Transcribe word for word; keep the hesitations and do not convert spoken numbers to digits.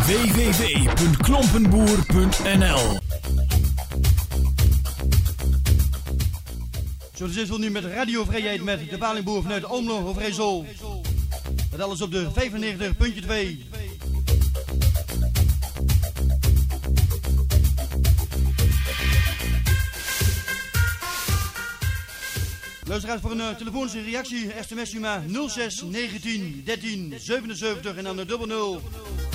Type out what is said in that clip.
w w w punt klompenboer punt n l. Zo, dus is het nu met Radio Vrijheid met de Palingboer vanuit Almelo of Rijssel. Dat alles op de vijfennegentig punt twee. Luisteraars, voor een uh, telefonische reactie, sms u maar nul zes negentien dertien zevenenzeventig en dan de dubbel nul.